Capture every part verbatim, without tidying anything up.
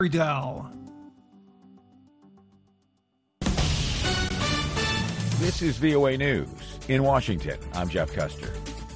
Dell. This is V O A News. In Washington, I'm Jeff Custer.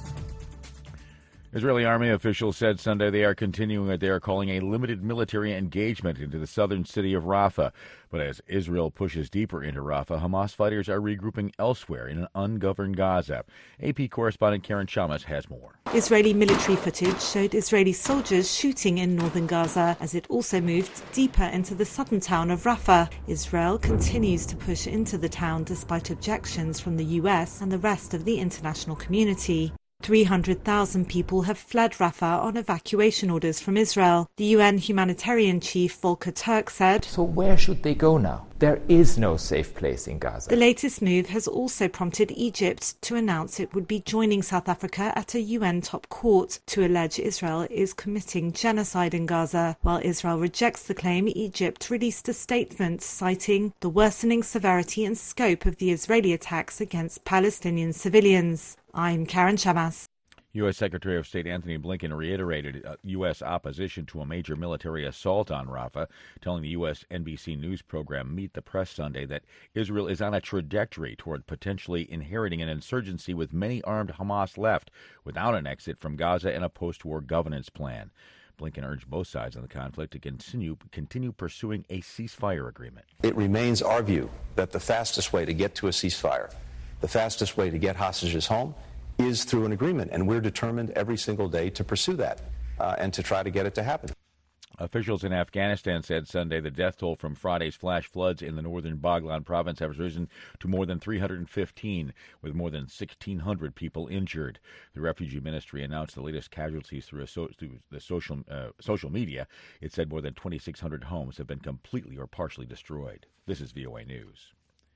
Israeli army officials said Sunday they are continuing what they are calling a limited military engagement into the southern city of Rafah. But as Israel pushes deeper into Rafah, Hamas fighters are regrouping elsewhere in an ungoverned Gaza. A P correspondent Karen Chamas has more. Israeli military footage showed Israeli soldiers shooting in northern Gaza as it also moved deeper into the southern town of Rafah. Israel continues to push into the town despite objections from the U S and the rest of the international community. three hundred thousand people have fled Rafah on evacuation orders from Israel. The U N humanitarian chief Volker Turk said, "So where should they go now? There is no safe place in Gaza." The latest move has also prompted Egypt to announce it would be joining South Africa at a U N top court to allege Israel is committing genocide in Gaza. While Israel rejects the claim, Egypt released a statement citing the worsening severity and scope of the Israeli attacks against Palestinian civilians. I'm Karen Chamas. U S. Secretary of State Antony Blinken reiterated U S opposition to a major military assault on Rafah, telling the U S N B C News program Meet the Press Sunday that Israel is on a trajectory toward potentially inheriting an insurgency with many armed Hamas left, without an exit from Gaza and a post-war governance plan. Blinken urged both sides in the conflict to continue continue pursuing a ceasefire agreement. It remains our view that the fastest way to get to a ceasefire, the fastest way to get hostages home, is through an agreement, and we're determined every single day to pursue that uh, and to try to get it to happen. Officials in Afghanistan said Sunday the death toll from Friday's flash floods in the northern Baghlan province has risen to more than three hundred fifteen, with more than sixteen hundred people injured. The refugee ministry announced the latest casualties through, a so, through the social, uh, social media. It said more than twenty-six hundred homes have been completely or partially destroyed. This is V O A News.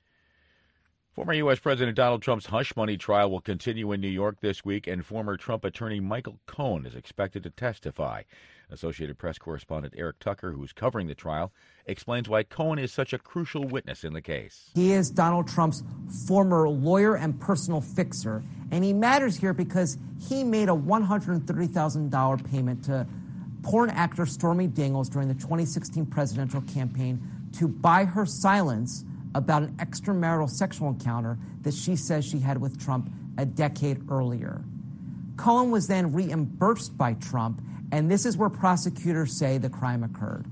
Former U S. President Donald Trump's hush money trial will continue in New York this week, and former Trump attorney Michael Cohen is expected to testify. Associated Press correspondent Eric Tucker, who's covering the trial, explains why Cohen is such a crucial witness in the case. He is Donald Trump's former lawyer and personal fixer, and he matters here because he made a one hundred thirty thousand dollars payment to porn actor Stormy Daniels during the twenty sixteen presidential campaign to buy her silence about an extramarital sexual encounter that she says she had with Trump a decade earlier. Cohen was then reimbursed by Trump, and this is where prosecutors say the crime occurred.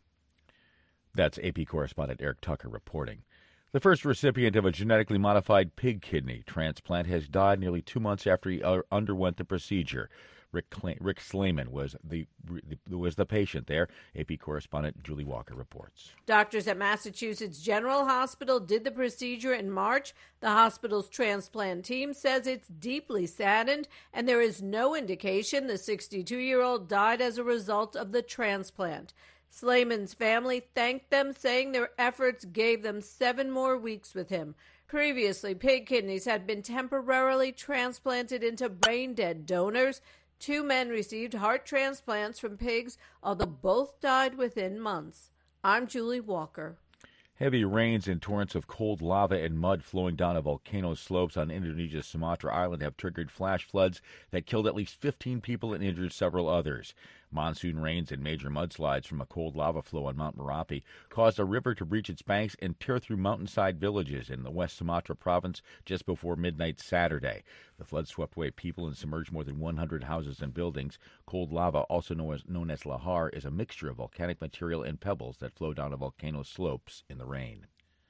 That's A P correspondent Eric Tucker reporting. The first recipient of a genetically modified pig kidney transplant has died nearly two months after he underwent the procedure. Rick, Cl- Rick Slayman was the was the patient there. A P correspondent Julie Walker reports. Doctors at Massachusetts General Hospital did the procedure in March. The hospital's transplant team says it's deeply saddened, and there is no indication the sixty-two-year-old died as a result of the transplant. Slayman's family thanked them, saying their efforts gave them seven more weeks with him. Previously, pig kidneys had been temporarily transplanted into brain-dead donors. Two men received heart transplants from pigs, although both died within months. I'm Julie Walker. Heavy rains and torrents of cold lava and mud flowing down a volcano slopes on Indonesia's Sumatra Island have triggered flash floods that killed at least fifteen people and injured several others. Monsoon rains and major mudslides from a cold lava flow on Mount Merapi caused a river to breach its banks and tear through mountainside villages in the West Sumatra province just before midnight Saturday. The flood swept away people and submerged more than one hundred houses and buildings. Cold lava, also known as, known as lahar, is a mixture of volcanic material and pebbles that flow down a volcano's slopes in the rain.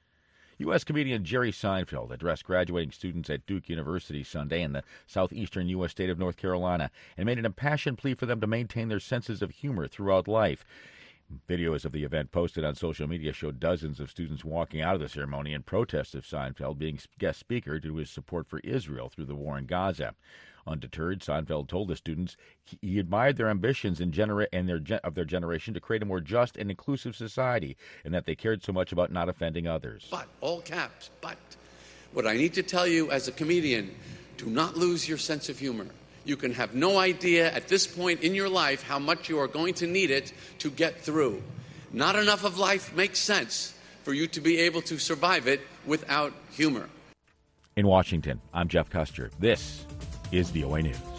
U S comedian Jerry Seinfeld addressed graduating students at Duke University Sunday in the southeastern U S state of North Carolina and made an impassioned plea for them to maintain their senses of humor throughout life. Videos of the event posted on social media showed dozens of students walking out of the ceremony in protest of Seinfeld being guest speaker due to his support for Israel through the war in Gaza. Undeterred, Seinfeld told the students he admired their ambitions and, genera- and their ge- of their generation to create a more just and inclusive society, and that they cared so much about not offending others. But, all caps, but, what I need to tell you as a comedian, do not lose your sense of humor. You can have no idea at this point in your life how much you are going to need it to get through. Not enough of life makes sense for you to be able to survive it without humor. In Washington, I'm Jeff Custer. This is V O A News.